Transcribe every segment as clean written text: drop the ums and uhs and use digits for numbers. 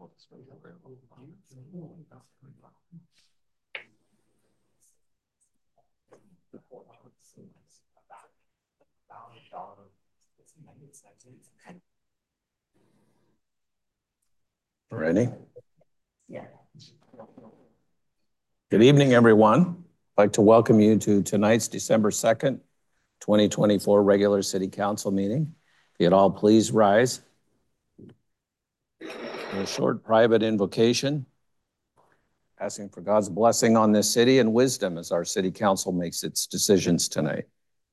Ready? Yeah. Good evening, everyone. I'd like to welcome you to tonight's December 2nd, 2024 regular City Council meeting. If you'd all please rise. A short private invocation, asking for God's blessing on this city and wisdom as our City Council makes its decisions tonight.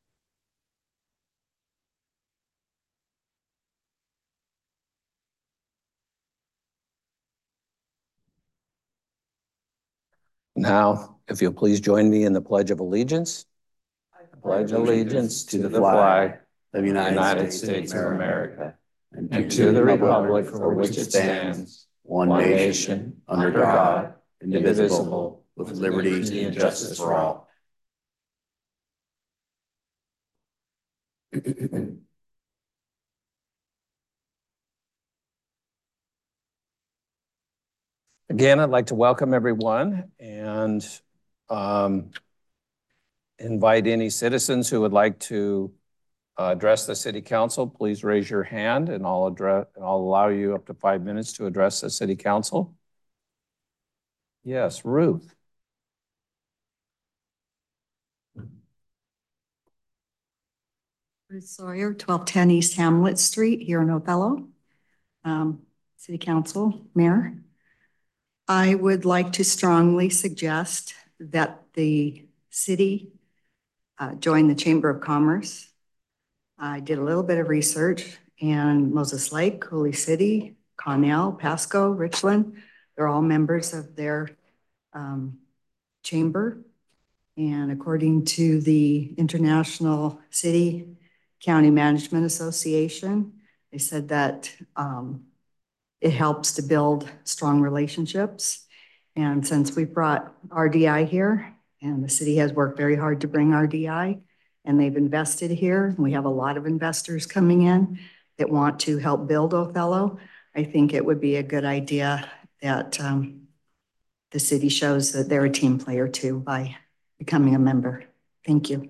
Now, if you'll please join me in the Pledge of Allegiance. I pledge allegiance to the flag of the United States of America and to the republic for which it stands, one nation, under God, indivisible, with liberty and justice for all. Again, I'd like to welcome everyone and invite any citizens who would like to address the City Council. Please raise your hand and I'll allow you up to 5 minutes to address the City Council. Yes, Ruth. Ruth Sawyer, 1210 East Hamlet Street here in Othello. City Council, Mayor. I would like to strongly suggest that the city join the Chamber of Commerce. I did a little bit of research, and Moses Lake, Coulee City, Connell, Pasco, Richland, they're all members of their chamber. And according to the International City County Management Association, they said that it helps to build strong relationships. And since we brought RDI here, and the city has worked very hard to bring RDI, and they've invested here, and we have a lot of investors coming in that want to help build Othello, I think it would be a good idea that the city shows that they're a team player too by becoming a member. Thank you.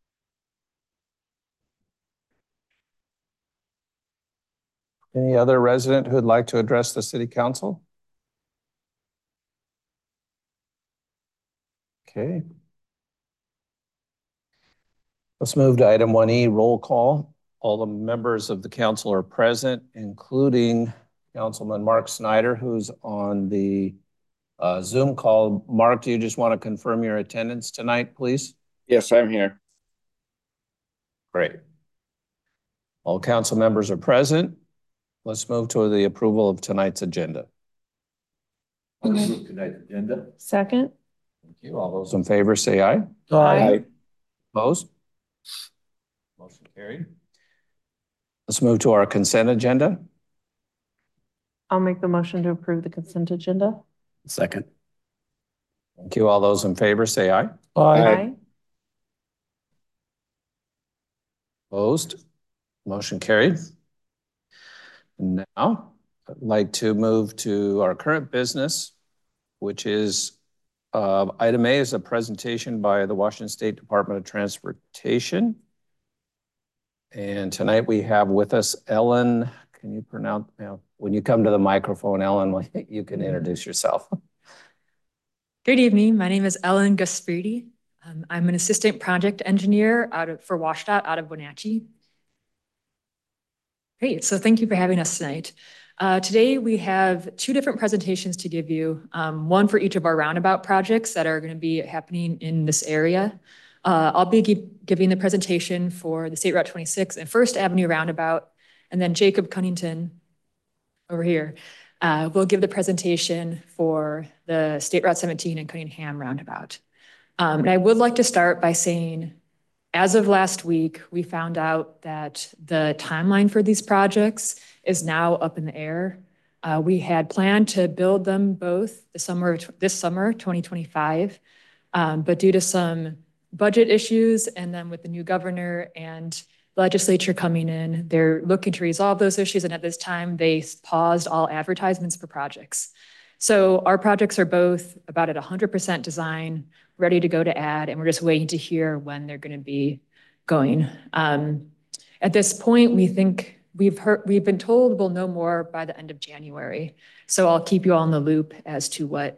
Any other resident who would like to address the City Council? Okay. Let's move to item 1E, roll call. All the members of the council are present, including Councilman Mark Snyder, who's on the Zoom call. Mark, do you just want to confirm your attendance tonight, please? Yes, I'm here. Great. All council members are present. Let's move to the approval of tonight's agenda. Tonight's agenda. Second. Thank you. All those in favor say aye. Aye. Opposed? Motion carried. Let's move to our consent agenda. I'll make the motion to approve the consent agenda. Second. Thank you. All those in favor say aye. Aye. Opposed? Motion carried. Now, I'd like to move to our current business, which is item A is a presentation by the Washington State Department of Transportation. And tonight we have with us Ellen. Can you pronounce, when you come to the microphone, Ellen, you can introduce yourself. Good evening. My name is Ellen Gaspardi. I'm an assistant project engineer for WSDOT out of Wenatchee. Great. So thank you for having us tonight. Today we have two different presentations to give you, one for each of our roundabout projects that are going to be happening in this area. I'll be giving the presentation for the State Route 26 and First Avenue roundabout, and then Jacob Cunnington over here will give the presentation for the State Route 17 and Cunningham roundabout. And I would like to start by saying, as of last week, we found out that the timeline for these projects is now up in the air. We had planned to build them both this summer 2025, but due to some budget issues and then with the new governor and legislature coming in. They're looking to resolve those issues, and at this time, they paused all advertisements for projects. So our projects are both about at 100% design, ready to go to ad, and we're just waiting to hear when they're going to be going. At this point, we think we've been told we'll know more by the end of January. So I'll keep you all in the loop as to what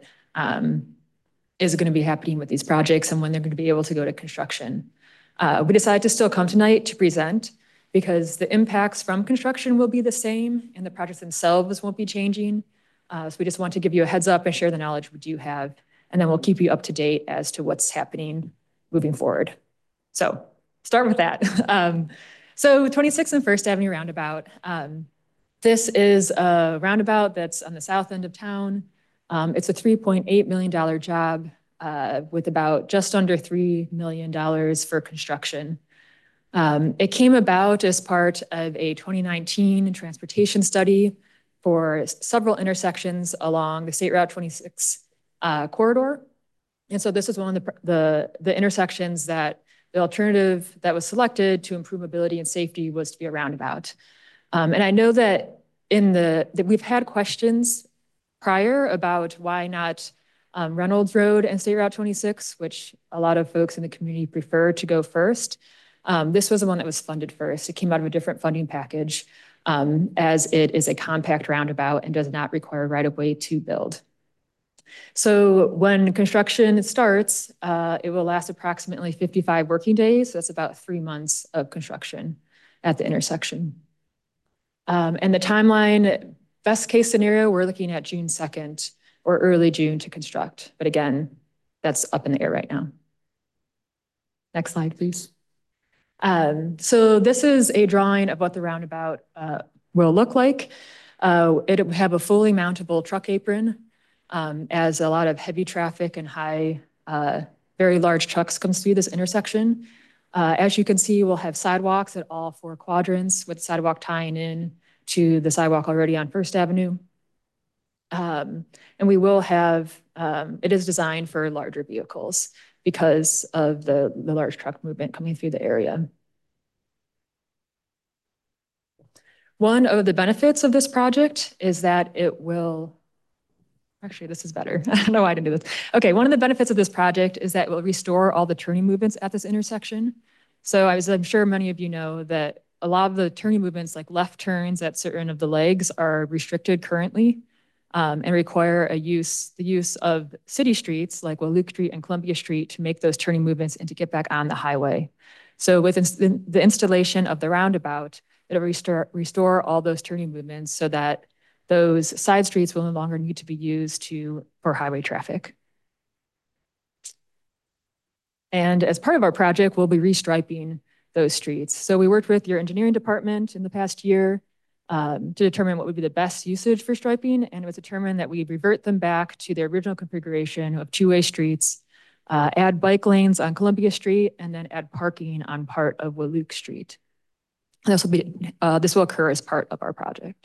is going to be happening with these projects and when they're going to be able to go to construction. We decided to still come tonight to present because the impacts from construction will be the same and the projects themselves won't be changing. So we just want to give you a heads up and share the knowledge we do have, and then we'll keep you up to date as to what's happening moving forward. So start with that. So 26th and First Avenue roundabout. This is a roundabout that's on the south end of town. It's a $3.8 million job with about just under $3 million for construction. It came about as part of a 2019 transportation study for several intersections along the State Route 26 corridor. And so this is one of the intersections that the alternative that was selected to improve mobility and safety was to be a roundabout. And I know that that we've had questions prior about why not Reynolds Road and State Route 26, which a lot of folks in the community prefer to go first. This was the one that was funded first. It came out of a different funding package as it is a compact roundabout and does not require right-of-way to build. So when construction starts, it will last approximately 55 working days. So that's about 3 months of construction at the intersection. And the timeline, best case scenario, we're looking at June 2nd or early June to construct. But again, that's up in the air right now. Next slide, please. So this is a drawing of what the roundabout will look like. It will have a fully mountable truck apron as a lot of heavy traffic and very large trucks comes through this intersection. As you can see, we'll have sidewalks at all 4 quadrants with the sidewalk tying in to the sidewalk already on First Avenue. And we will have, it is designed for larger vehicles because of the large truck movement coming through the area. One of the benefits of this project is that it will, actually this is better. I don't know why I didn't do this. Okay, one of the benefits of this project is that it will restore all the turning movements at this intersection. So I'm sure many of you know that a lot of the turning movements like left turns at certain of the legs are restricted currently and require the use of city streets like Wahluke Street and Columbia Street to make those turning movements and to get back on the highway. So with the installation of the roundabout, it'll restore all those turning movements so that those side streets will no longer need to be used for highway traffic. And as part of our project, we'll be restriping those streets. So we worked with your engineering department in the past year to determine what would be the best usage for striping, and it was determined that we revert them back to their original configuration of 2-way streets, add bike lanes on Columbia Street, and then add parking on part of Wahluke Street. This will occur as part of our project.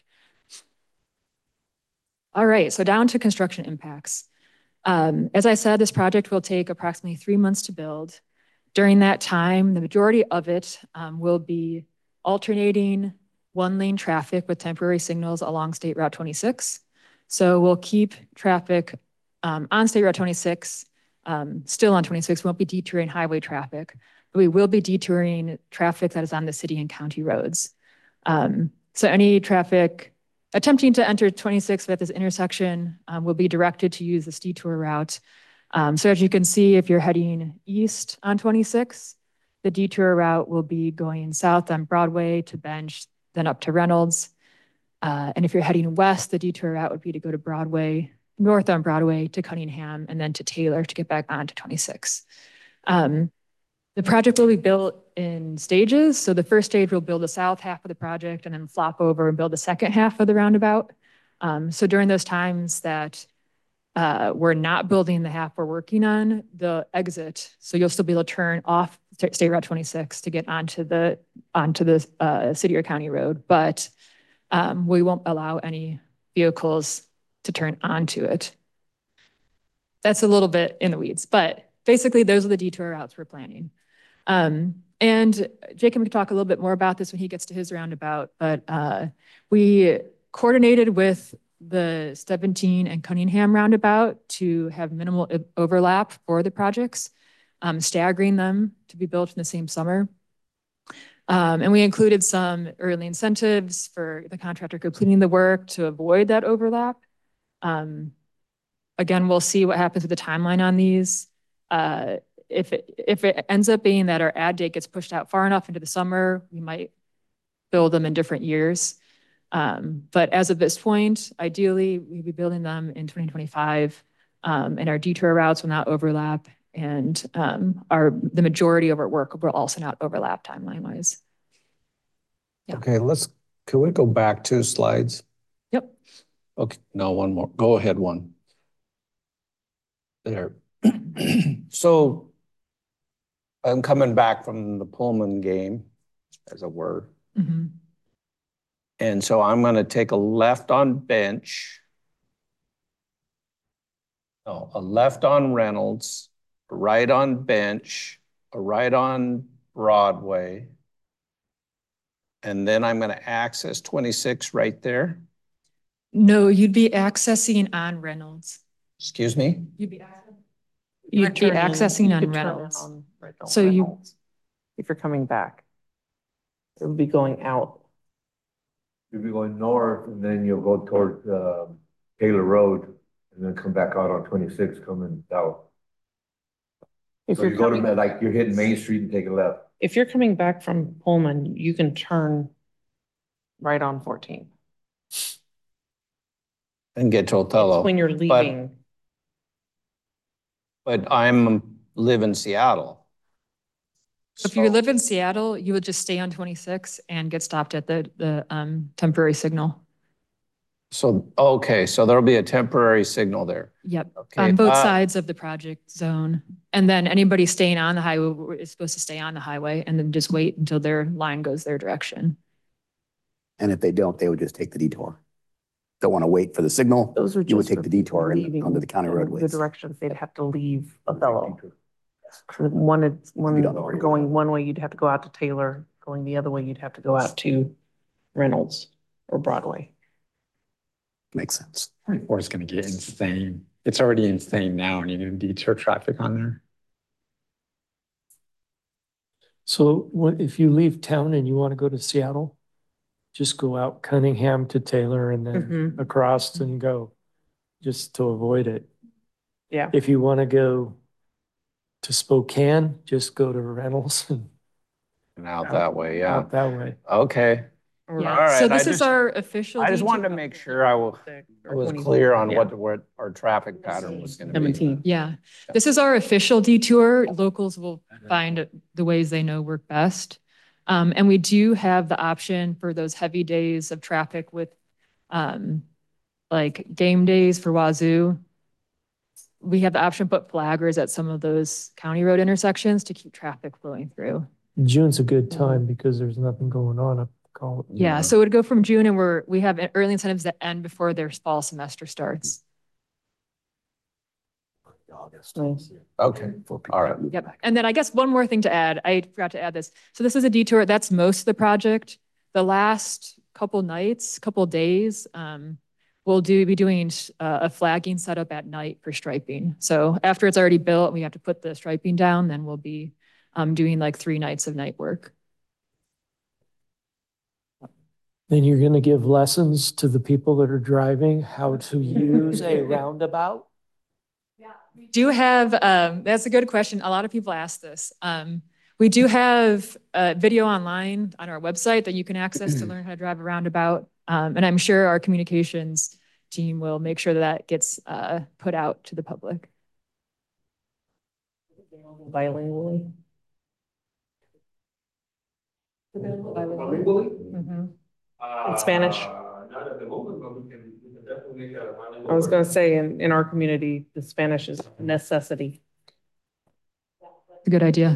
All right, so down to construction impacts. As I said, this project will take approximately 3 months to build. During that time, the majority of it will be alternating 1-lane traffic with temporary signals along State Route 26. So we'll keep traffic on State Route 26, still on 26, we won't be detouring highway traffic, but we will be detouring traffic that is on the city and county roads. So any traffic attempting to enter 26 at this intersection will be directed to use this detour route. So as you can see, if you're heading east on 26, the detour route will be going south on Broadway to Bench, then up to Reynolds. And if you're heading west, the detour route would be to go to Broadway, north on Broadway to Cunningham, and then to Taylor to get back onto 26. The project will be built in stages. So the first stage will build the south half of the project and then flop over and build the second half of the roundabout. So during those times that we're not building the half we're working on, the exit, so you'll still be able to turn off State Route 26 to get onto the city or county road, but we won't allow any vehicles to turn onto it. That's a little bit in the weeds, but basically those are the detour routes we're planning. And And Jacob can talk a little bit more about this when he gets to his roundabout, but we coordinated with the 17 and Cunningham roundabout to have minimal overlap for the projects, staggering them to be built in the same summer. And we included some early incentives for the contractor completing the work to avoid that overlap. Again, we'll see what happens with the timeline on these. If it ends up being that our add date gets pushed out far enough into the summer, we might build them in different years. But as of this point, ideally, we'd be building them in 2025, and our detour routes will not overlap, and the majority of our work will also not overlap timeline-wise. Yeah. Okay, can we go back 2 slides? Yep. Okay, no, one more. Go ahead, one. There. So I'm coming back from the Pullman game, as it were. Mm-hmm. And so I'm going to take a left on Bench, no, a left on Reynolds, a right on Bench, a right on Broadway, and then I'm going to access 26 right there. No, you'd be accessing on Reynolds. Excuse me? You'd be accessing on Reynolds. So if you're coming back, it would be going out. You'll be going north and then you'll go towards Taylor Road and then come back out on 26 coming south. If So you're you go coming, to, like, you're hitting Main Street and take a left. if you're coming back from Pullman, you can turn right on 14. And get to Othello. It's when you're leaving. But I'm live in Seattle. If you live in Seattle, you would just stay on 26 and get stopped at the temporary signal. So, okay, so there'll be a temporary signal there. Yep, Okay, on both sides of the project zone. And then anybody staying on the highway is supposed to stay on the highway and then just wait until their line goes their direction. And if they don't, they would just take the detour. Don't want to wait for the signal. Those are You would just take the detour leaving onto the county in roadways. The directions they'd have to leave Othello. One going one way, you'd have to go out to Taylor. Going the other way, you'd have to go out to Reynolds or Broadway. Makes sense. 24 is going to get insane. It's already insane now, and you're going to detour traffic on there. So if you leave town and you want to go to Seattle, just go out Cunningham to Taylor and then across and go, just to avoid it. Yeah. If you want to go to Spokane, just go to Reynolds and out that way, yeah. out that way. Okay. Yeah, All right, so this is our official. I just wanted to detour. make sure I was clear on what our traffic pattern was going to be. 17. Yeah, this is our official detour. Locals will find the ways they know work best. And we do have the option for those heavy days of traffic with like game days for Wazoo. We have the option to put flaggers at some of those county road intersections to keep traffic flowing through. June's a good time because there's nothing going on up the call. Yeah, so it would go from June and we have early incentives that end before their fall semester starts. August. Okay, all right. Yep. And then I guess one more thing to add, I forgot to add this. So this is a detour, that's most of the project. The last couple nights, couple days, we'll be doing a flagging setup at night for striping. So after it's already built, we have to put the striping down, then we'll be doing like 3 nights of night work. Then you're going to give lessons to the people that are driving how to use a roundabout? We do have, that's a good question. A lot of people ask this. We do have a video online on our website that you can access to learn how to drive a roundabout. And I'm sure our communications team will make sure that gets put out to the public. Bilingually. In Spanish. I was going to say in our community, the Spanish is a necessity. A good idea.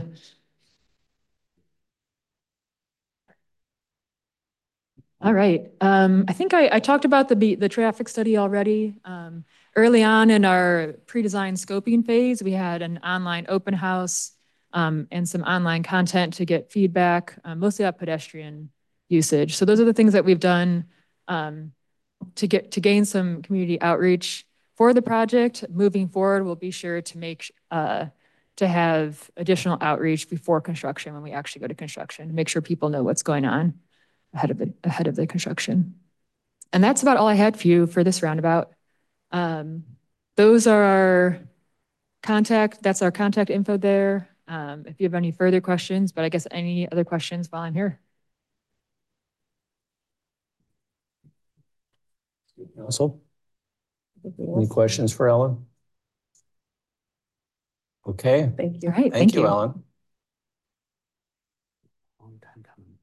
All right. I think I talked about the traffic study already. Early on in our pre-design scoping phase, we had an online open house and some online content to get feedback, mostly about pedestrian usage. So those are the things that we've done to gain some community outreach for the project. Moving forward, we'll be sure to make to have additional outreach before construction when we actually go to construction, make sure people know what's going on ahead of the construction. And that's about all I had for you for this roundabout. Those are our that's our contact info there. If you have any further questions, but I guess any other questions while I'm here. Council, any questions for Ellen? Okay. Thank you. All right, Thank you, Ellen. Long time coming.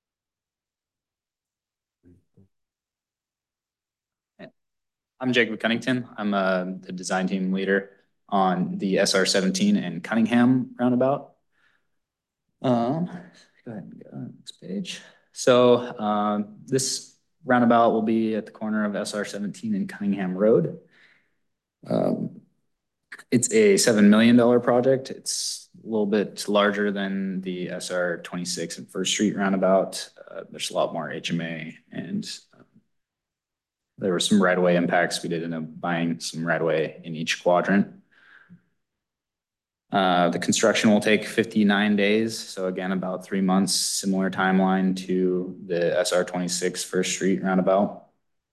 I'm Jacob Cunnington. I'm the design team leader on the SR17 and Cunningham roundabout. Go ahead and go next page. So this roundabout will be at the corner of SR17 and Cunningham Road. It's a $7 million project. It's a little bit larger than the SR26 and First Street roundabout. There's a lot more HMA, and there were some right-of-way impacts. We did end up buying some right-of-way in each quadrant. The construction will take 59 days. So again, about 3 months, similar timeline to the SR26 First Street roundabout.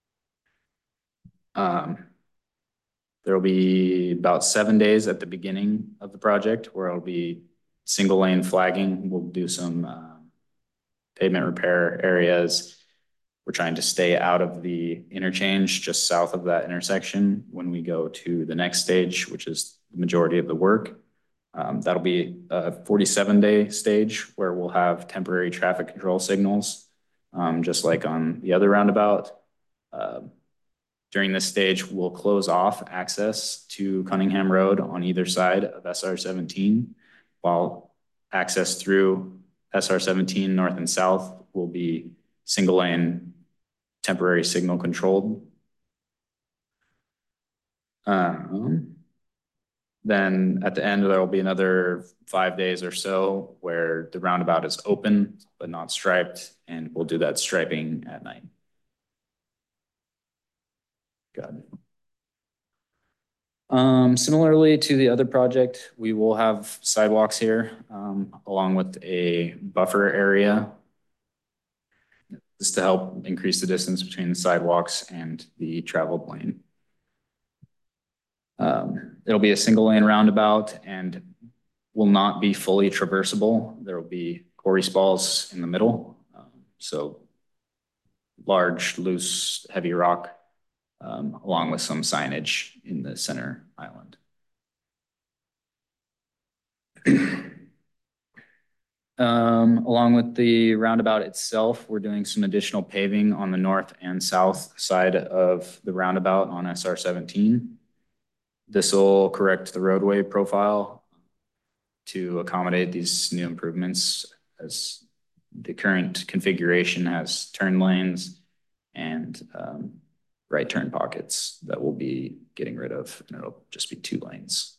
There will be about 7 days at the beginning of the project where it'll be single lane flagging. We'll do some pavement repair areas. We're trying to stay out of the interchange just south of that intersection when we go to the next stage, which is the majority of the work. That'll be a 47-day stage where we'll have temporary traffic control signals, just like on the other roundabout. During this stage, we'll close off access to Cunningham Road on either side of SR17, while access through SR17 north and south will be single lane temporary signal controlled. Then at the end, there will be another 5 days or so where the roundabout is open but not striped, and we'll do that striping at night. Good. Similarly to the other project, we will have sidewalks here, along with a buffer area. Just to help increase the distance between the sidewalks and the traveled lane. It'll be a single lane roundabout and will not be fully traversable. There will be quarry spalls in the middle. So large, loose, heavy rock, along with some signage in the center island. Along with the roundabout itself, we're doing some additional paving on the north and south side of the roundabout on SR17. This will correct the roadway profile to accommodate these new improvements, as the current configuration has turn lanes and right turn pockets that we'll be getting rid of, and it'll just be 2 lanes.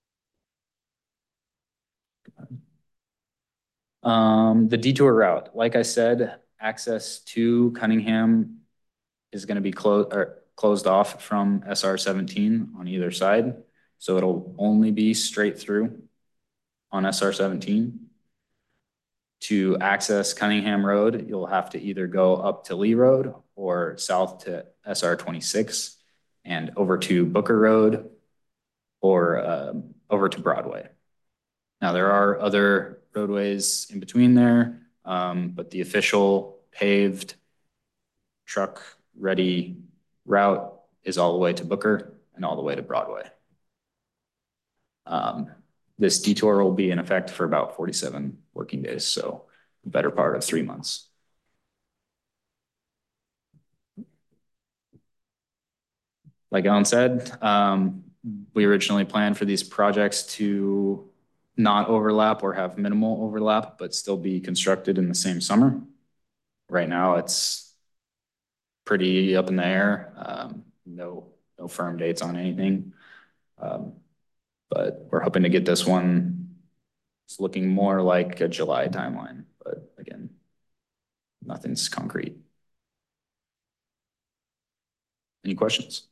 The detour route, like I said, access to Cunningham is going to be closed off from SR17 on either side. So it'll only be straight through on SR17. To access Cunningham Road, you'll have to either go up to Lee Road or south to SR26 and over to Booker Road or over to Broadway. Now, there are other roadways in between there, but the official paved truck-ready route is all the way to Booker and all the way to Broadway. This detour will be in effect for about 47 working days, so the better part of 3 months. Like Ellen said, we originally planned for these projects to not overlap or have minimal overlap, but still be constructed in the same summer. Right now, it's pretty up in the air. No firm dates on anything. But we're hoping to get this one It's looking more like a July timeline, but again, nothing's concrete. Any questions?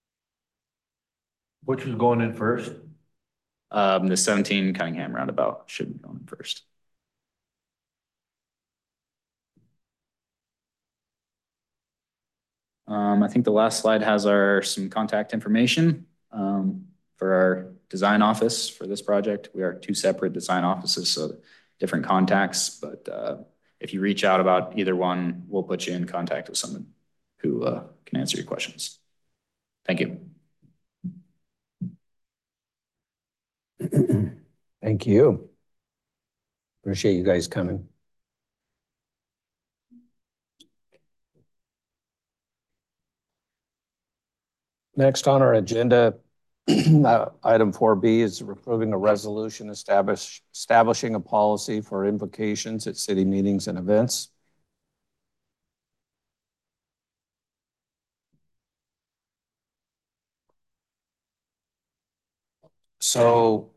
Which is going in first? The 17 Cunningham roundabout should be going first. I think the last slide has some contact information for our design office for this project. We are 2 separate design offices, so different contacts, but if you reach out about either one, we'll put you in contact with someone who can answer your questions. Thank you. Thank you. Appreciate you guys coming. Next on our agenda, item 4B is approving a resolution establishing a policy for invocations at city meetings and events. So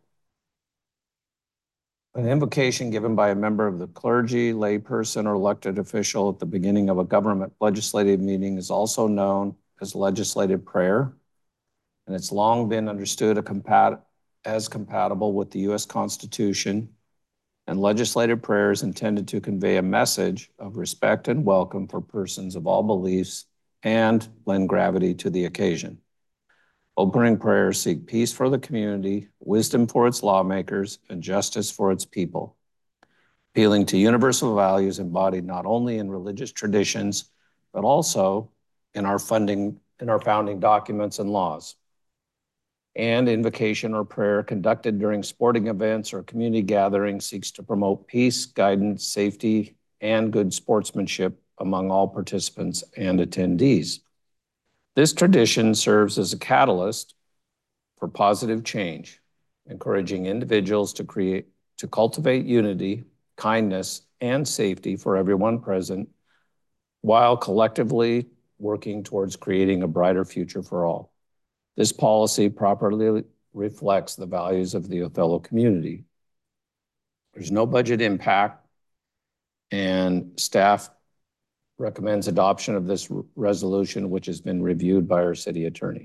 an invocation given by a member of the clergy, layperson, or elected official at the beginning of a government legislative meeting is also known as legislative prayer, and it's long been understood as compatible with the U.S. Constitution, and legislative prayer is intended to convey a message of respect and welcome for persons of all beliefs and lend gravity to the occasion. Opening prayers seek peace for the community, wisdom for its lawmakers, and justice for its people, appealing to universal values embodied not only in religious traditions, but also in our founding documents and laws. And invocation or prayer conducted during sporting events or community gatherings seeks to promote peace, guidance, safety, and good sportsmanship among all participants and attendees. This tradition serves as a catalyst for positive change, encouraging individuals to cultivate unity, kindness, and safety for everyone present, while collectively working towards creating a brighter future for all. This policy properly reflects the values of the Othello community. There's no budget impact, and staff recommends adoption of this resolution, which has been reviewed by our city attorney.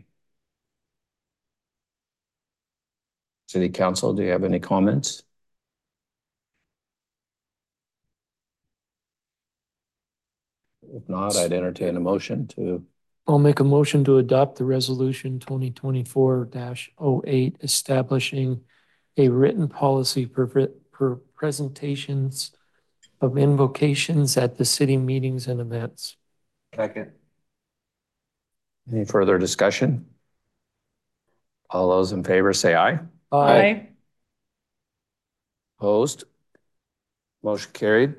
City Council, do you have any comments? If not, I'd entertain a motion to. I'll make a motion to adopt the resolution 2024-08 establishing a written policy for presentations of invocations at the city meetings and events. Second. Any further discussion? All those in favor say aye. Aye. Opposed? Motion carried.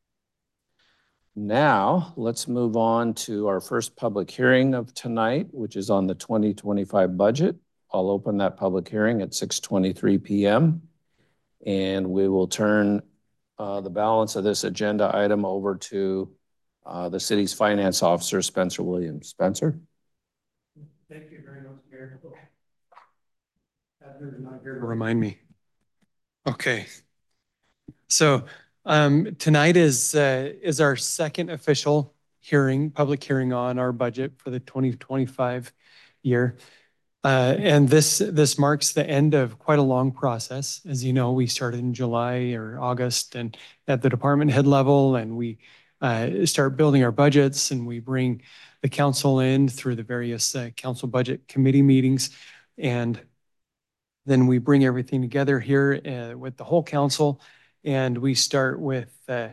Now, let's move on to our first public hearing of tonight, which is on the 2025 budget. I'll open that public hearing at 6:23 p.m. And we will turn the balance of this agenda item over to the city's finance officer, Spencer Williams. Spencer? Thank you very much, Mayor. Adler's not here to remind me. Okay. So tonight is our second official public hearing on our budget for the 2025 year. And this marks the end of quite a long process. As you know, we started in July or August and at the department head level, and we start building our budgets, and we bring the council in through the various council budget committee meetings. And then we bring everything together here with the whole council. And we start with,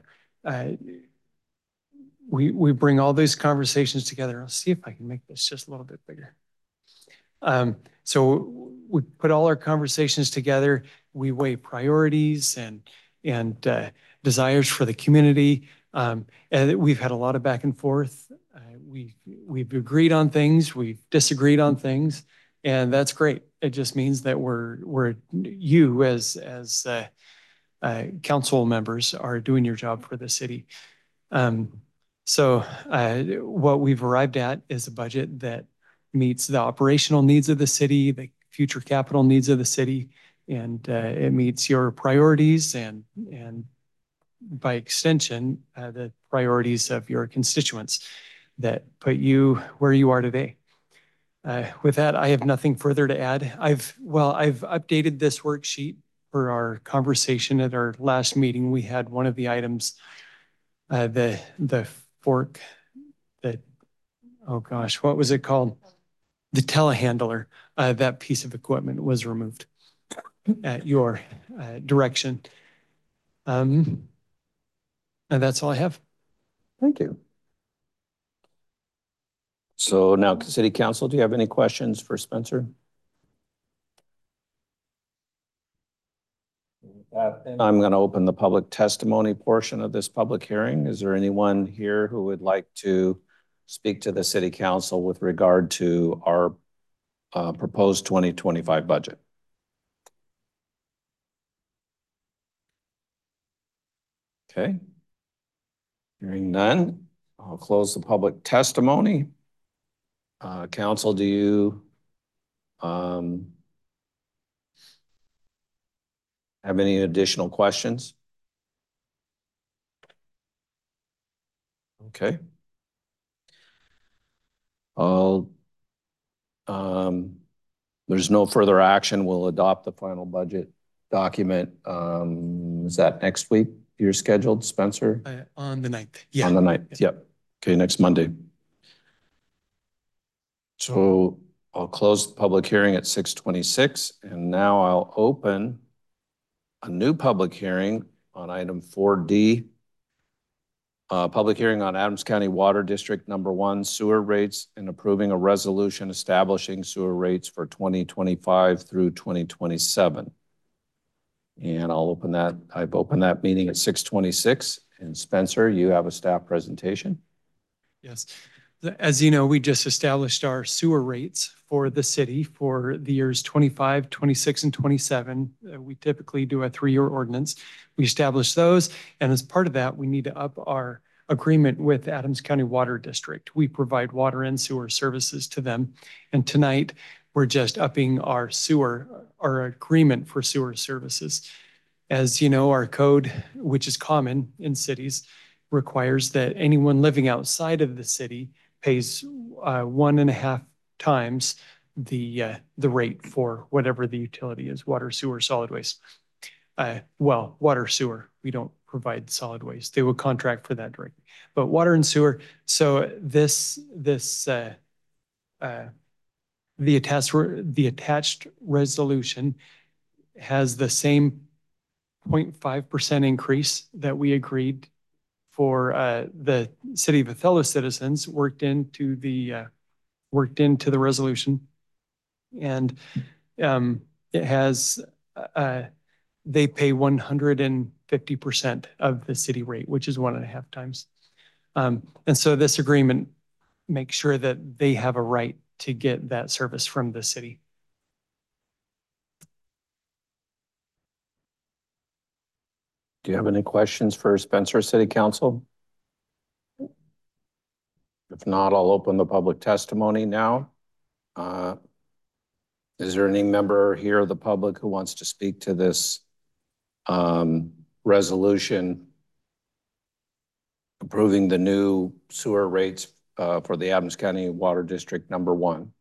we bring all those conversations together. I'll see if I can make this just a little bit bigger. So we put all our conversations together. We weigh priorities and desires for the community. And we've had a lot of back and forth. We've agreed on things, we've disagreed on things, and that's great. It just means that you as council members are doing your job for the city. So what we've arrived at is a budget that meets the operational needs of the city, the future capital needs of the city, it meets your priorities and by extension, the priorities of your constituents that put you where you are today. With that, I have nothing further to add. I've updated this worksheet for our conversation at our last meeting. We had one of the items, the fork, oh gosh, what was it called? The telehandler, that piece of equipment was removed at your direction. And that's all I have. Thank you. So now, City Council, do you have any questions for Spencer? I'm going to open the public testimony portion of this public hearing. Is there anyone here who would like to speak to the City Council with regard to our proposed 2025 budget? Okay. Hearing none, I'll close the public testimony. Council, do you have any additional questions? Okay. There's no further action. We'll adopt the final budget document. Is that next week you're scheduled, Spencer? On the 9th. Yeah. On the 9th, yep. Okay, next Monday. So I'll close the public hearing at 6:26, and now I'll open a new public hearing on item 4D. Public hearing on Adams County Water District Number 1 sewer rates and approving a resolution establishing sewer rates for 2025 through 2027. And I'll open that. I've opened that meeting at 6:26. And Spencer, you have a staff presentation. Yes. As you know, we just established our sewer rates for the city for the years 25, 26, and 27. We typically do a 3-year ordinance. We established those, and as part of that, we need to up our agreement with Adams County Water District. We provide water and sewer services to them, and tonight we're just upping our agreement for sewer services. As you know, our code, which is common in cities, requires that anyone living outside of the city pays 1.5 times the rate for whatever the utility is, water, sewer, solid waste. Well, water, sewer, we don't provide solid waste. They will contract for that directly. But water and sewer, so the attached resolution has the same 0.5% increase that we agreed for the City of Othello citizens worked into the resolution, and it has they pay 150% of the city rate, which is 1.5 times, and so this agreement makes sure that they have a right to get that service from the city. Do you have any questions for Spencer, City Council? If not, I'll open the public testimony now. Is there any member here of the public who wants to speak to this resolution approving the new sewer rates for the Adams County Water District Number 1?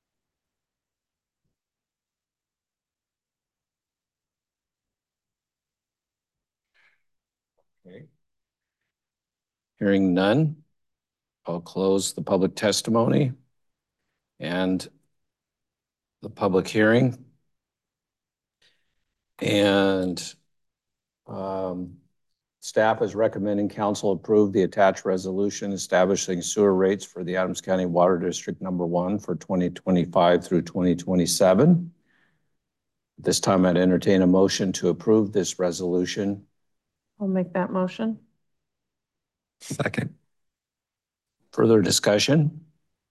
Okay. Hearing none, I'll close the public testimony and the public hearing. And staff is recommending council approve the attached resolution establishing sewer rates for the Adams County Water District Number 1 for 2025 through 2027. This time I'd entertain a motion to approve this resolution. I'll make that motion. Second. Further discussion?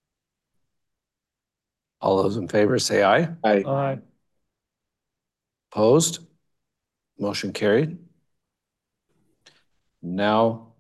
All those in favor say aye. Aye. Aye. Opposed? Motion carried. Now,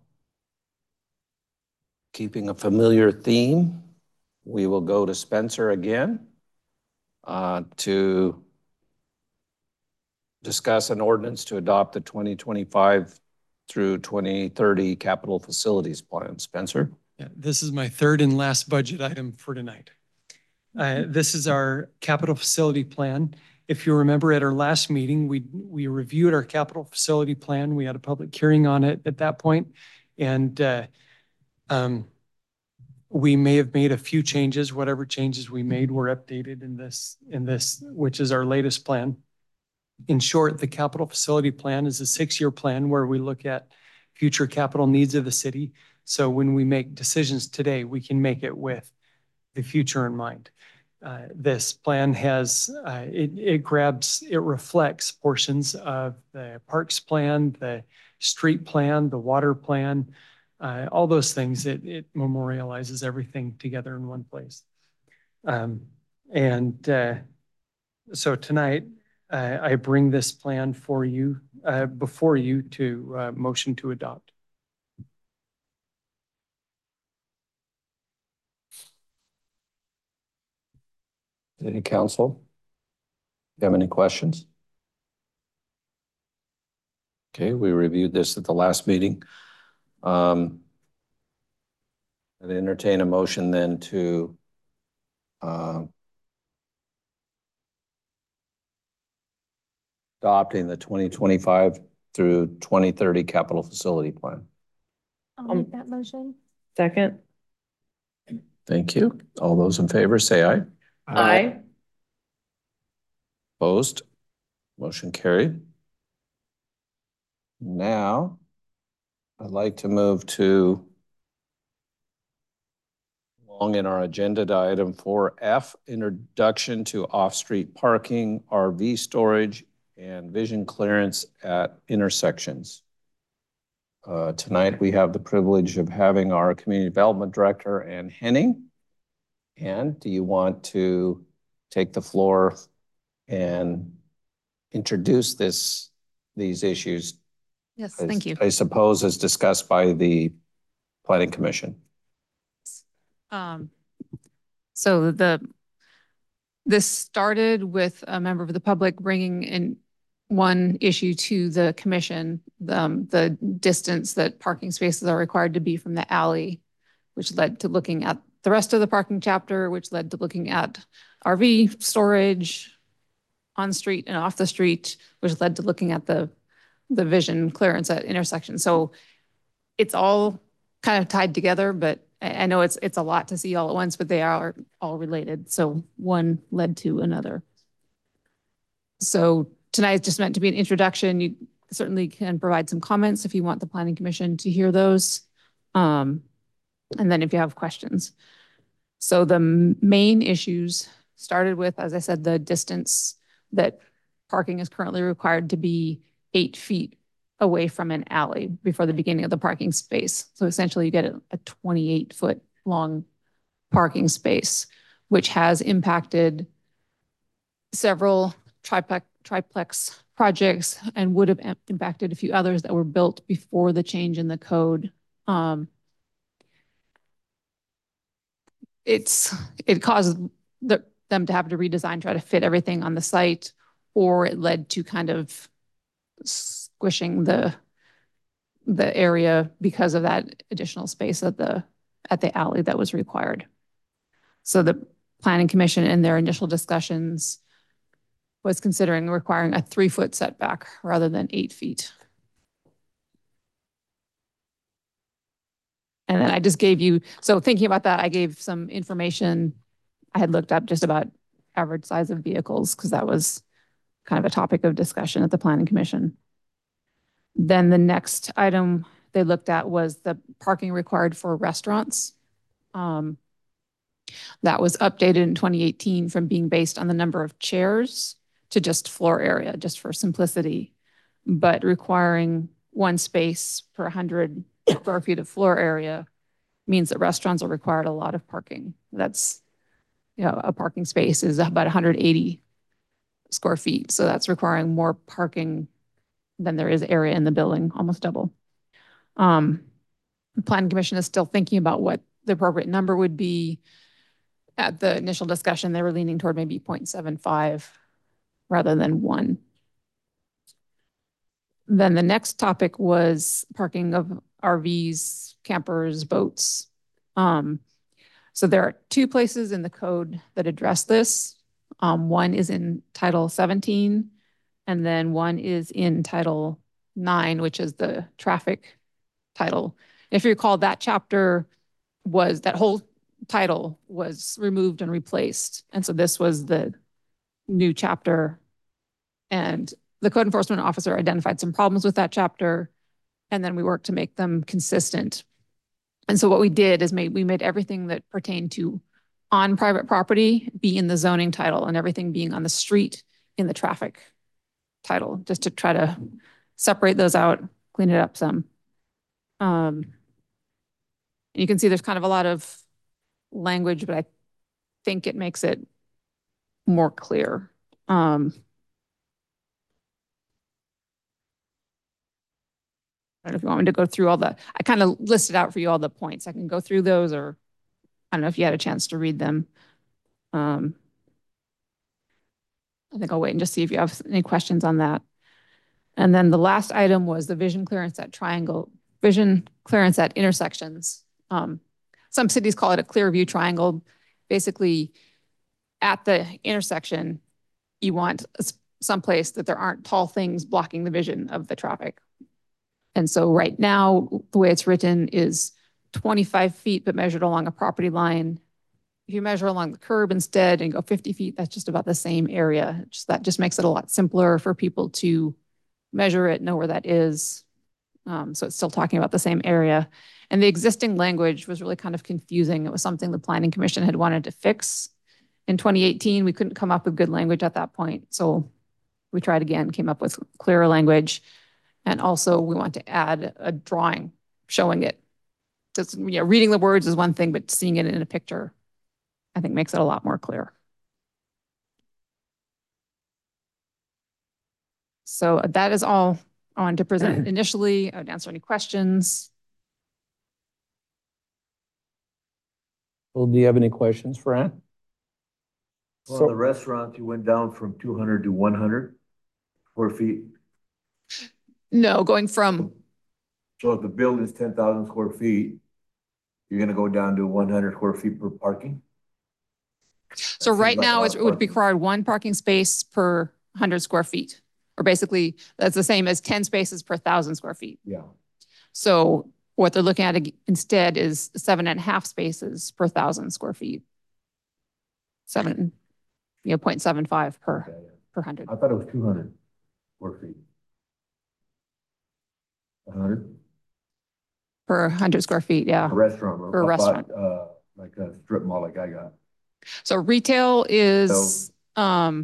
keeping a familiar theme, we will go to Spencer again to discuss an ordinance to adopt the 2025 through 2030 capital facilities plan. Spencer? Yeah, this is my third and last budget item for tonight. This is our capital facility plan. If you remember at our last meeting, we reviewed our capital facility plan. We had a public hearing on it at that point. And we may have made a few changes. Whatever changes we made were updated in this, which is our latest plan. In short, the capital facility plan is a 6-year plan where we look at future capital needs of the city. So when we make decisions today, we can make it with the future in mind. This plan has, it reflects portions of the parks plan, the street plan, the water plan, all those things. It memorializes everything together in one place. So tonight, I bring this plan for you, before you to motion to adopt. Any council? Do you have any questions? Okay, we reviewed this at the last meeting. I'd entertain a motion then to adopting the 2025 through 2030 capital facility plan. I'll make that motion. Second. Thank you. All those in favor say aye. Aye. Opposed? Motion carried. Now, I'd like to move to along in our agenda to item 4F, introduction to off-street parking, RV storage, and vision clearance at intersections. Tonight, we have the privilege of having our Community Development Director, Ann Henning. Ann, do you want to take the floor and introduce these issues? Yes, thank you. I suppose as discussed by the Planning Commission. So this started with a member of the public bringing in one issue to the commission, the distance that parking spaces are required to be from the alley, which led to looking at the rest of the parking chapter, which led to looking at RV storage on street and off the street, which led to looking at the vision clearance at intersections. So it's all kind of tied together, but I know it's a lot to see all at once, but they are all related. So one led to another. So tonight is just meant to be an introduction. You certainly can provide some comments if you want the Planning Commission to hear those. And then if you have questions. So the main issues started with, as I said, the distance that parking is currently required to be 8 feet away from an alley before the beginning of the parking space. So essentially you get a 28-foot long parking space, which has impacted several triplex projects and would have impacted a few others that were built before the change in the code. It caused them to have to redesign, try to fit everything on the site, or it led to kind of squishing the area because of that additional space at the alley that was required. So the Planning Commission in their initial discussions was considering requiring a 3-foot setback rather than 8 feet. And then I just gave you, so thinking about that, I gave some information. I had looked up just about average size of vehicles because that was kind of a topic of discussion at the Planning Commission. Then the next item they looked at was the parking required for restaurants. That was updated in 2018 from being based on the number of chairs to just floor area, just for simplicity, but requiring 1 space per 100 square feet of floor area means that restaurants are required a lot of parking. That's, a parking space is about 180 square feet. So that's requiring more parking than there is area in the building, almost double. The Planning Commission is still thinking about what the appropriate number would be. At the initial discussion, they were leaning toward maybe 0.75 rather than 1. Then the next topic was parking of RVs, campers, boats. So there are two places in the code that address this. One is in Title 17, and then one is in Title 9, which is the traffic title. If you recall, that whole title was removed and replaced. And so this was the new chapter. And the code enforcement officer identified some problems with that chapter. And then we worked to make them consistent. And so what we did is we made everything that pertained to on private property be in the zoning title, and everything being on the street in the traffic title, just to try to separate those out, clean it up some. You can see there's kind of a lot of language, but I think it makes it more clear. I don't know if you want me to go through I kind of listed out for you all the points. I can go through those, or I don't know if you had a chance to read them. I think I'll wait and just see if you have any questions on that. And then the last item was the vision clearance at intersections. Some cities call it a clear view triangle. Basically, at the intersection, you want someplace that there aren't tall things blocking the vision of the traffic. And so right now, the way it's written is 25 feet, but measured along a property line. If you measure along the curb instead and go 50 feet, that's just about the same area. That just makes it a lot simpler for people to measure it, know where that is. So it's still talking about the same area. And the existing language was really kind of confusing. It was something the Planning Commission had wanted to fix. In 2018, we couldn't come up with good language at that point. So we tried again, came up with clearer language. And also we want to add a drawing showing it. Just, reading the words is one thing, but seeing it in a picture, I think, makes it a lot more clear. So that is all I wanted to present initially. I would answer any questions. Well, do you have any questions, Fran? Well, the restaurant, you went down from 200 to 100 square feet. No, going from. So if the building's 10,000 square feet, you're gonna go down to 100 square feet per parking? So right now it would be required one parking space per 100 square feet. Or basically, that's the same as 10 spaces per 1,000 square feet. Yeah. So what they're looking at instead is 7.5 spaces per 1,000 square feet. 0.75 per 100. I thought it was 200 square feet. 100? Per 100 square feet, yeah. A restaurant. Per restaurant. Like a strip mall like I got. So retail is a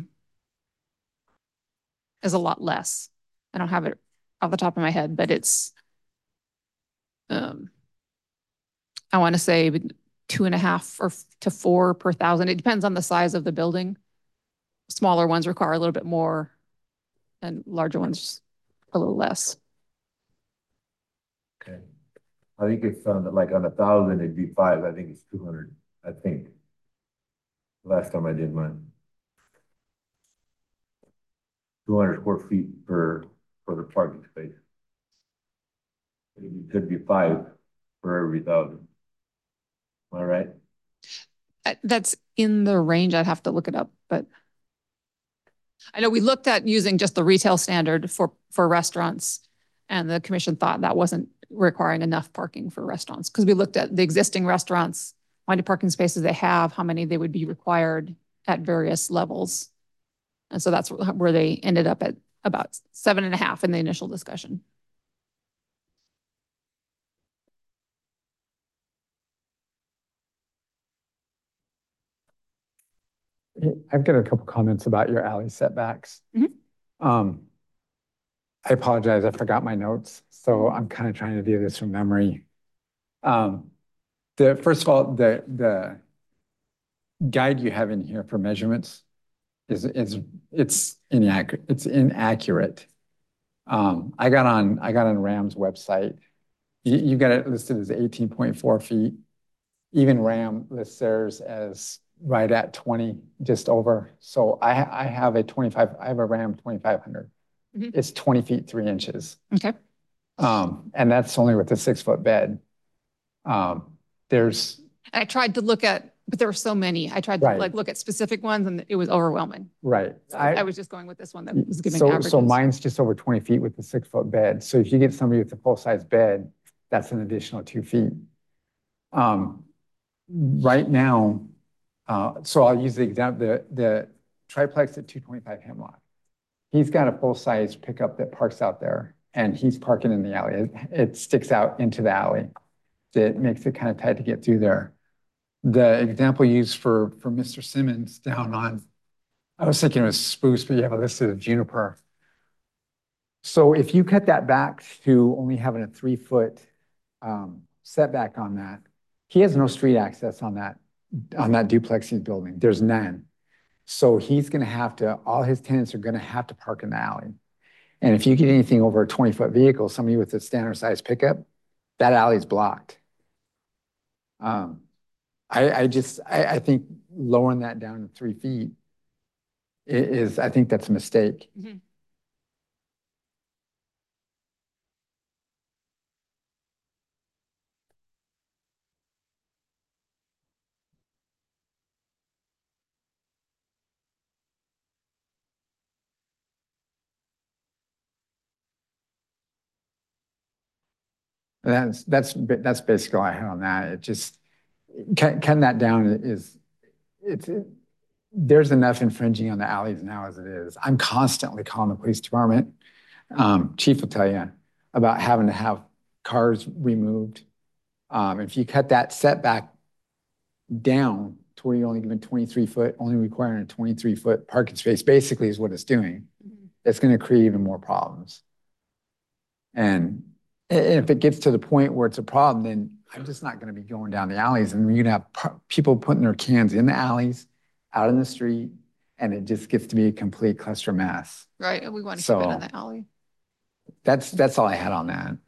lot less. I don't have it off the top of my head, but it's, I want to say 2.5 to 4 per 1,000. It depends on the size of the building. Smaller ones require a little bit more, and larger ones a little less. Okay. I think it's on like on 1,000, it'd be 5. I think it's 200. I think. Last time I did mine. 200 square feet for the parking space. It could be 5 for every 1,000. Am I right? That's in the range. I'd have to look it up, but I know we looked at using just the retail standard for restaurants, and the commission thought that wasn't requiring enough parking for restaurants, because we looked at the existing restaurants, how many parking spaces they have, how many they would be required at various levels. And so that's where they ended up at about 7.5 in the initial discussion. I've got a couple comments about your alley setbacks. Mm-hmm. I apologize, I forgot my notes, so I'm kind of trying to do this from memory. First of all, the guide you have in here for measurements it's inaccurate. It's inaccurate. I got on RAM's website. You got it listed as 18.4 feet. Even RAM lists theirs as right at 20, just over. So I have a RAM 2500. Mhm. It's 20 feet, 3 inches. Okay. And that's only with a 6-foot bed. There's, I tried to look at, but there were so many. I tried to Right. like look at specific ones and it was overwhelming. right. So I was just going with this one that was giving So averages. mine's just over 20 feet with the 6-foot bed. So if you get somebody with a full-size bed, that's an additional 2 feet. Right now, so I'll use the example, the triplex at 225 Hemlock. He's got a full-size pickup that parks out there and he's parking in the alley. It sticks out into the alley. That makes it kind of tight to get through there. The example used for Mr. Simmons down on, I was thinking it was Spruce, but you have a list of Juniper. So if you cut that back to only having a 3-foot setback on that, he has no street access on that duplex he's building. There's none. So he's gonna have to, all his tenants are gonna have to park in the alley. And if you get anything over a 20-foot vehicle, somebody with a standard size pickup, that alley's blocked. I think lowering that down to 3 feet is, I think that's a mistake. Mhm. That's basically all I had on that. It just, cutting that down is, there's enough infringing on the alleys now as it is. I'm constantly calling the police department. Chief will tell you about having to have cars removed. If you cut that setback down to where you're only given 23 foot, only requiring a 23-foot parking space, basically is what it's doing. It's going to create even more problems. And if it gets to the point where it's a problem, then I'm just not going to be going down the alleys, and you're going to have people putting their cans in the alleys, out in the street, and it just gets to be a complete cluster mess. Right. And we want to keep it in So the alley. that's all I had on that.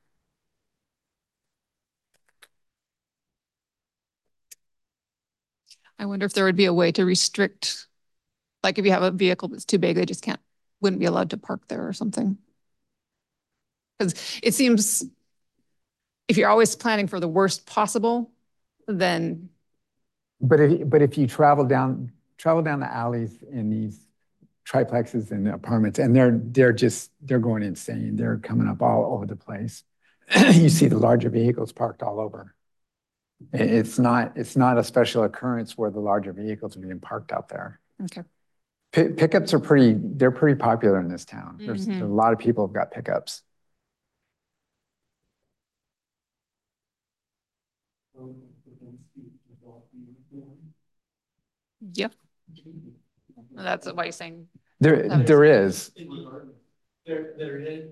I wonder if there would be a way to restrict, like if you have a vehicle that's too big, they just wouldn't be allowed to park there or something. Because it seems if you're always planning for the worst possible, then. But if you travel down the alleys in these triplexes and apartments, and they're going insane. They're coming up all over the place. You see the larger vehicles parked all over. It's not a special occurrence where the larger vehicles are being parked out there. Okay. Pickups are pretty popular in this town. There's a lot of people have got pickups. Yep. That's why you're saying. There is. There is.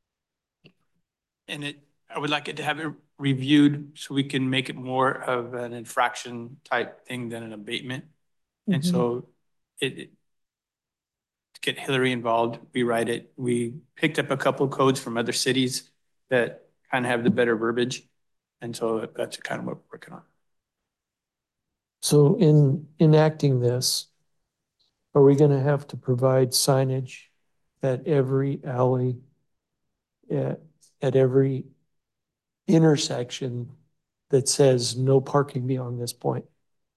And I would like it to have it reviewed so we can make it more of an infraction type thing than an abatement. And so to get Hillary involved, we write it. We picked up a couple of codes from other cities that kind of have the better verbiage. And so that's kind of what we're working on. So in enacting this, are we going to have to provide signage at every alley, at every intersection that says no parking beyond this point?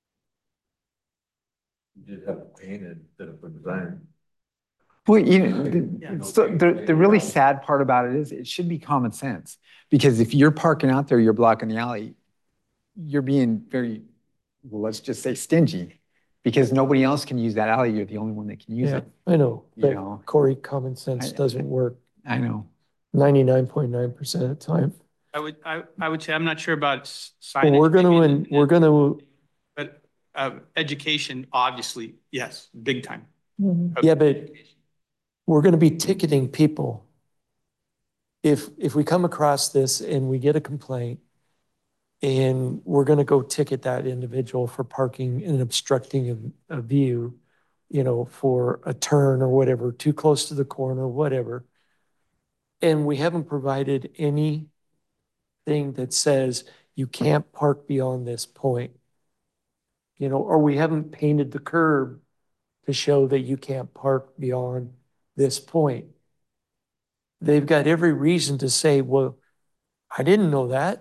You just have to paint it instead of put design. Well, the really sad part about it is it should be common sense, because if you're parking out there, you're blocking the alley, you're being very, well, let's just say stingy, because nobody else can use that alley. You're the only one that can use it. I know, but You know, Corey, common sense doesn't work I know. 99.9% of the time. I would say, I'm not sure about But signage. But education, obviously, yes, big time. Yeah, but we're going to be ticketing people. If we come across this and we get a complaint, and we're going to go ticket that individual for parking and obstructing a view, for a turn or whatever, too close to the corner, whatever. And we haven't provided anything that says you can't park beyond this point, or we haven't painted the curb to show that you can't park beyond this point. they've got every reason to say, well, I didn't know that.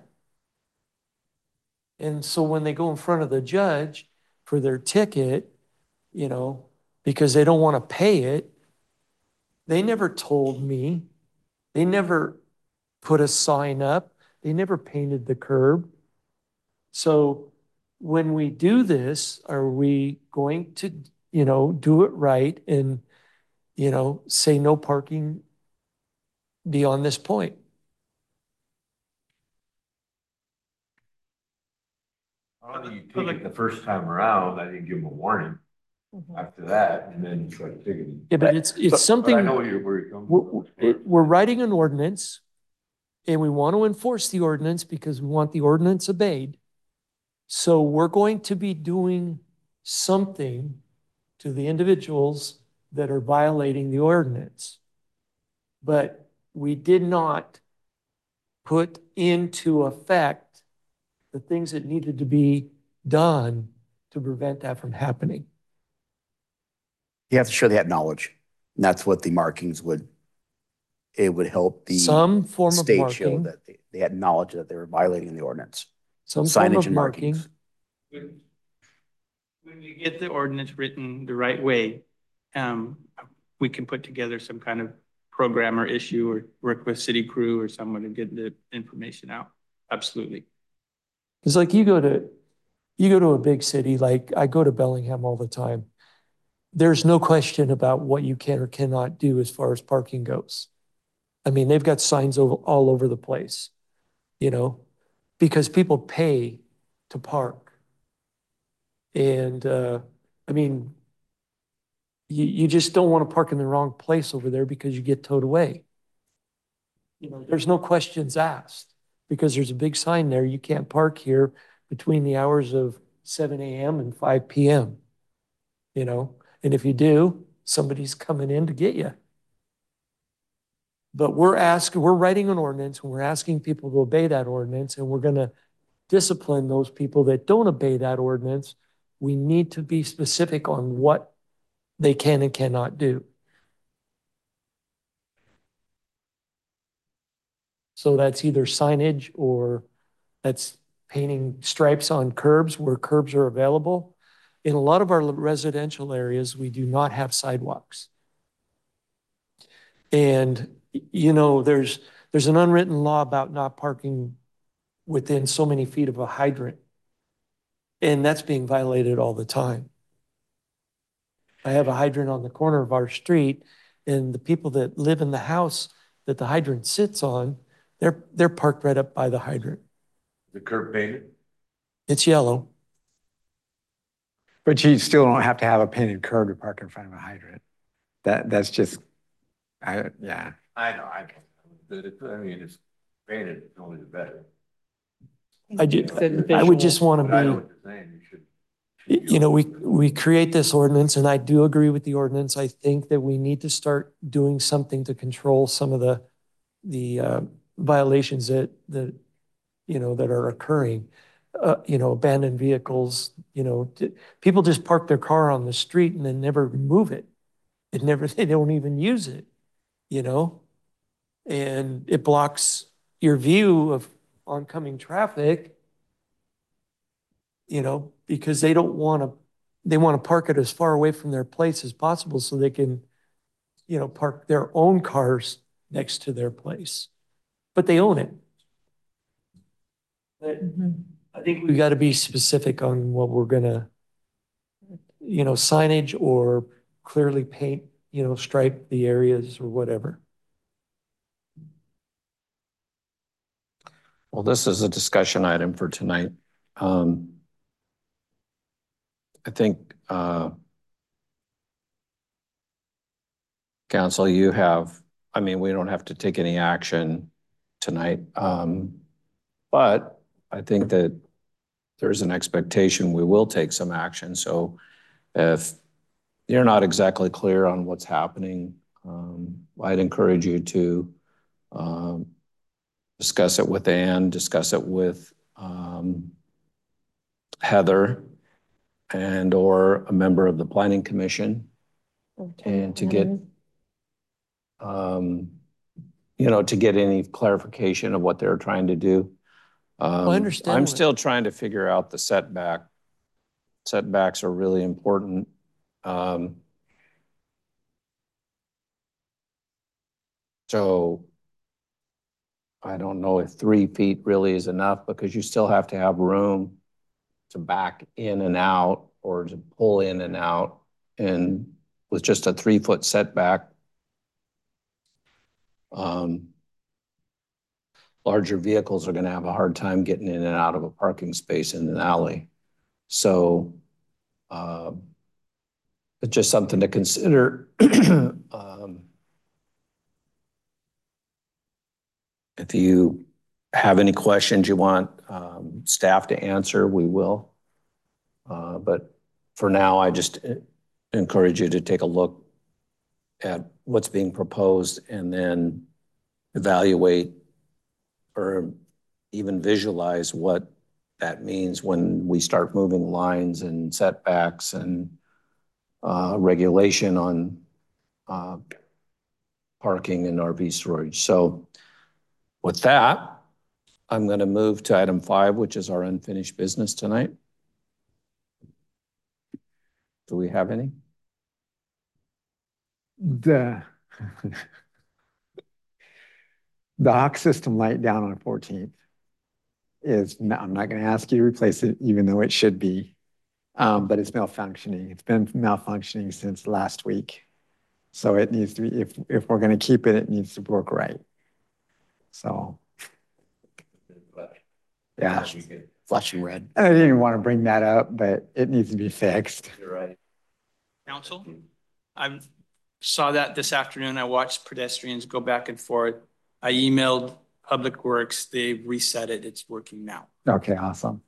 And so when they go in front of the judge for their ticket, you know, because they don't want to pay it, they never told me. They never put a sign up. They never painted the curb. So when we do this, are we going to, you know, do it right and, you know, say no parking beyond this point? I don't think you take it the first time around, I didn't give them a warning after that, and then you start ticketing. Yeah, but it's something. But I know where you're coming from. We're writing an ordinance and we want to enforce the ordinance because we want the ordinance obeyed. So we're going to be doing something to the individuals that are violating the ordinance. But we did not put into effect the things that needed to be done to prevent that from happening. You have to show they had knowledge. And that's what the markings would, it would help the Some form of state show marking, that they had knowledge that they were violating the ordinance. some form Signage of and marking. markings. When we get the ordinance written the right way, we can put together some kind of program or issue or work with city crew or someone to get the information out. Absolutely. It's like you go to a big city, like I go to Bellingham all the time. There's no question about what you can or cannot do as far as parking goes. I mean, they've got signs all over the place, you know, because people pay to park. And I mean, you just don't want to park in the wrong place over there because you get towed away. You know, there's no questions asked because there's a big sign there. You can't park here between the hours of 7 a.m. and 5 p.m., you know, and if you do, somebody's coming in to get you. But we're writing an ordinance and we're asking people to obey that ordinance, and we're going to discipline those people that don't obey that ordinance. We need to be specific on what they can and cannot do. So that's either signage or that's painting stripes on curbs where curbs are available. In a lot of our residential areas, we do not have sidewalks. And, you know, there's an unwritten law about not parking within so many feet of a hydrant. And that's being violated all the time. I have a hydrant on the corner of our street, and the people that live in the house that the hydrant sits on, they're parked right up by the hydrant. The curb painted? It's yellow. But you still don't have to have a painted curb to park in front of a hydrant. That's just, yeah. I know. But I mean, it's painted, it's only the better. I would just want to But I know be, what you're saying, you should. you know, we create this ordinance, and I do agree with the ordinance. I think that we need to start doing something to control some of the violations that you know that are occurring. You know, abandoned vehicles. You know, people just park their car on the street and then never move it. They don't even use it. You know, and it blocks your view of oncoming traffic. You know, because they want to park it as far away from their place as possible so they can, you know, park their own cars next to their place, but they own it. But I think we got to be specific on what we're gonna, you know, signage or clearly paint, you know, stripe the areas or whatever. Well, this is a discussion item for tonight. I think, Council, you have, I mean, we don't have to take any action tonight. But I think that there's an expectation we will take some action. So if you're not exactly clear on what's happening, I'd encourage you to discuss it with Ann, discuss it with Heather, and or a member of the Planning Commission, and to get to get any clarification of what they're trying to do. I understand I'm what- still trying to figure out the setback. Setbacks are really important. So I don't know if 3 feet really is enough, because you still have to have room to back in and out or to pull in and out. And with just a 3-foot setback, larger vehicles are going to have a hard time getting in and out of a parking space in an alley. So it's just something to consider. If you have any questions you want staff to answer, we will. But for now, I just encourage you to take a look at what's being proposed and then evaluate or even visualize what that means when we start moving lines and setbacks and regulation on parking and RV storage. So with that, I'm going to move to item 5, which is our unfinished business tonight. Do we have any? The Hawk system light down on the 14th is, I'm not going to ask you to replace it, even though it should be, but it's malfunctioning. It's been malfunctioning since last week. So it needs to be, if we're going to keep it, it needs to work right. So, yeah. Flashing red. I didn't want to bring that up, but it needs to be fixed. You're right. Council, I saw that this afternoon. I watched pedestrians go back and forth. I emailed Public Works. They reset it. It's working now. Okay, awesome.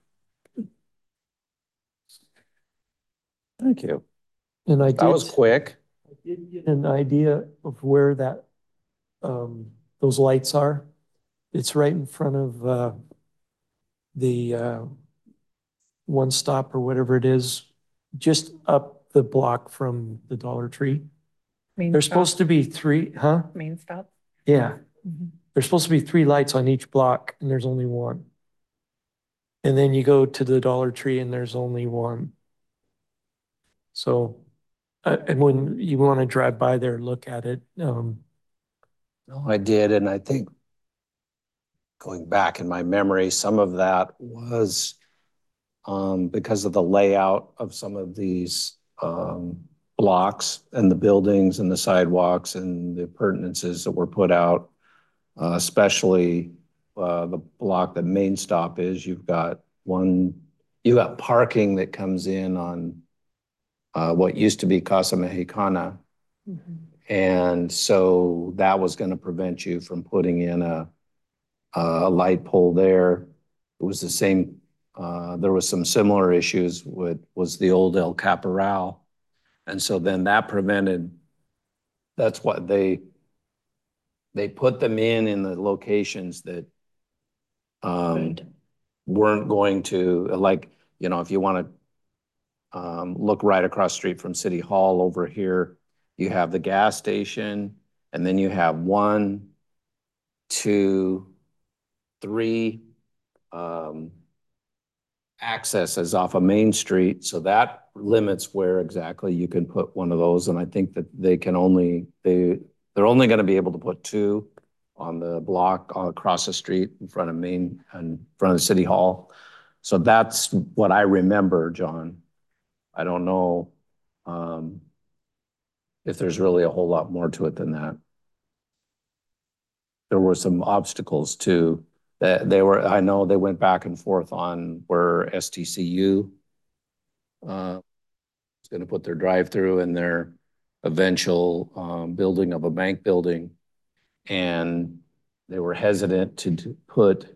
Thank you. And That was quick. I did get an idea of where that, those lights are. It's right in front of the One Stop or whatever it is, just up the block from the Dollar Tree. There's supposed to be 3, huh? Main stop. Yeah. There's supposed to be 3 lights on each block, and there's only 1. And then you go to the Dollar Tree and there's only 1. So, and when you want to drive by there, look at it. No, I did. And I think going back in my memory, some of that was because of the layout of some of these blocks and the buildings and the sidewalks and the appurtenances that were put out, especially the block that Main Stop is. You've got parking that comes in on what used to be Casa Mexicana. And so that was going to prevent you from putting in a light pole there. It was the same, there was some similar issues was the old El Caporal. And so then that prevented, that's what they put them in the locations that weren't going to, like, if you want to look right across the street from City Hall over here, you have the gas station, and then you have 1, 2, 3 accesses off of Main Street. So that limits where exactly you can put one of those. And I think that they're only going to be able to put 2 on the block across the street in front of City Hall. So that's what I remember, John. I don't know if there's really a whole lot more to it than that. There were some obstacles too. I know they went back and forth on where STCU is going to put their drive-through and their eventual building of a bank building. And they were hesitant to put,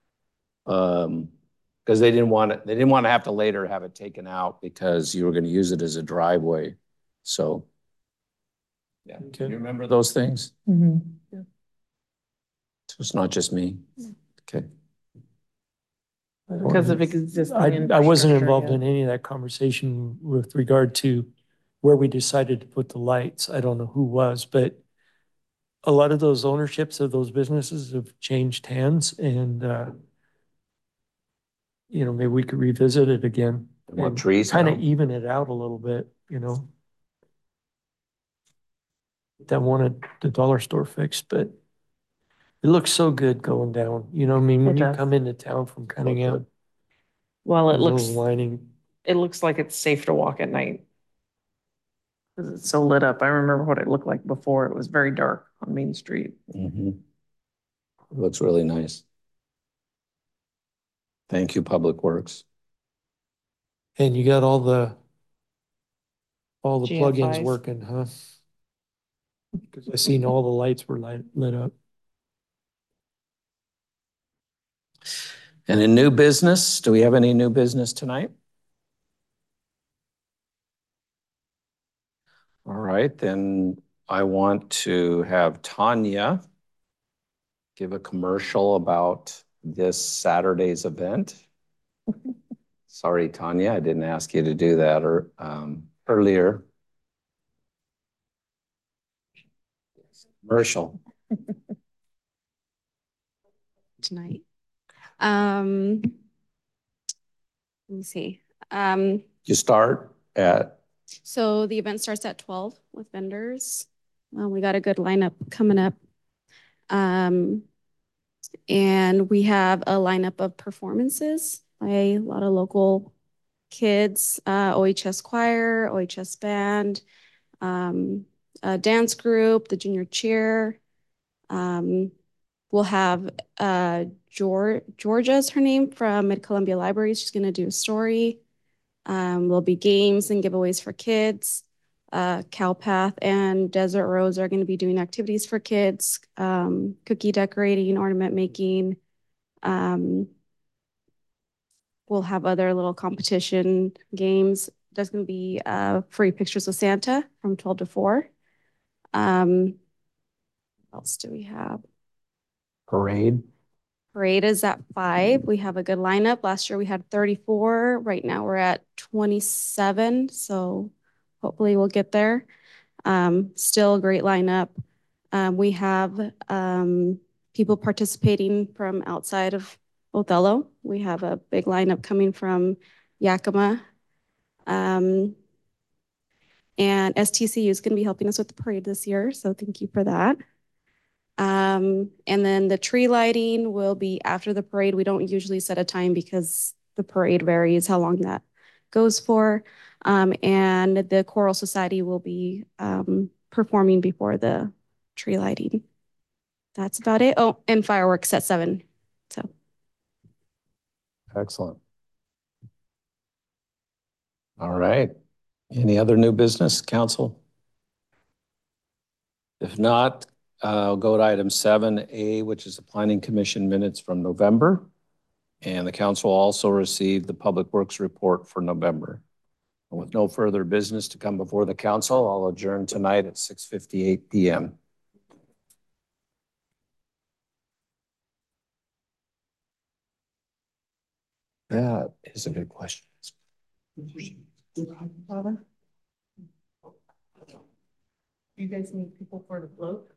because they didn't want to have to later have it taken out because you were going to use it as a driveway. So, yeah. Okay. You remember those things? Yeah. So it's not just me. Okay. Because of existing I wasn't infrastructure, involved yeah. in any of that conversation with regard to where we decided to put the lights. I don't know who was, but a lot of those ownerships of those businesses have changed hands and, maybe we could revisit it again. Want trees Kind now? of even it out a little bit, That wanted the dollar store fixed, but it looks so good going down, when It you does. come into town from Cunningham, Well, it those looks, little lining. it looks like it's safe to walk at night. Because it's so lit up. I remember what it looked like before. It was very dark on Main Street. Mm-hmm. Looks really nice. Thank you, Public Works. And you got all the plugins GFIs. working, huh? Because I seen all the lights were lit up. And in new business, do we have any new business tonight? All right, then I want to have Tanya give a commercial about this Saturday's event. Sorry, Tanya, I didn't ask you to do that earlier. Commercial. Tonight. Let me see. You start at? So the event starts at 12 with vendors. We got a good lineup coming up. And we have a lineup of performances by a lot of local kids, OHS choir, OHS band, a dance group, the junior cheer. We'll have Georgia's her name from Mid-Columbia Library. She's going to do a story. There'll be games and giveaways for kids. Cowpath and Desert Rose are going to be doing activities for kids, cookie decorating, ornament making. We'll have other little competition games. There's going to be free pictures of Santa from 12 to 4. What else do we have? Parade. Parade is at 5. We have a good lineup. Last year we had 34. Right now we're at 27. So hopefully we'll get there. Still a great lineup. We have people participating from outside of Othello. We have a big lineup coming from Yakima. And STCU is going to be helping us with the parade this year. So thank you for that. And then the tree lighting will be after the parade. We don't usually set a time because the parade varies how long that goes for. And the Choral Society will be performing before the tree lighting. That's about it. Oh, and fireworks at 7. So. Excellent. All right. Any other new business, council? If not, I'll go to item 7A, which is the Planning Commission minutes from November. And the council also received the Public Works report for November. And with no further business to come before the council, I'll adjourn tonight at 6:58 p.m. That is a good question. You guys need people for the float?